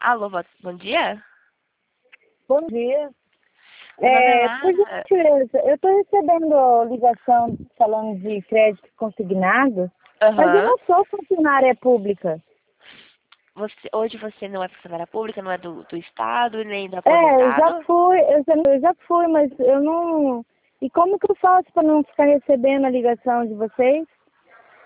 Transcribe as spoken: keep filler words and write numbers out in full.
Alô, bo- bom dia? Bom dia. Meu nome é É, por Lara. gentileza, eu estou recebendo ligação falando de crédito consignado, mas eu Aham. não sou funcionária pública. Você, hoje você não é funcionária pública, não é do, do Estado, nem do É, eu já aposentado? fui, eu já, eu já fui, mas eu não... E como que eu faço para não ficar recebendo a ligação de vocês?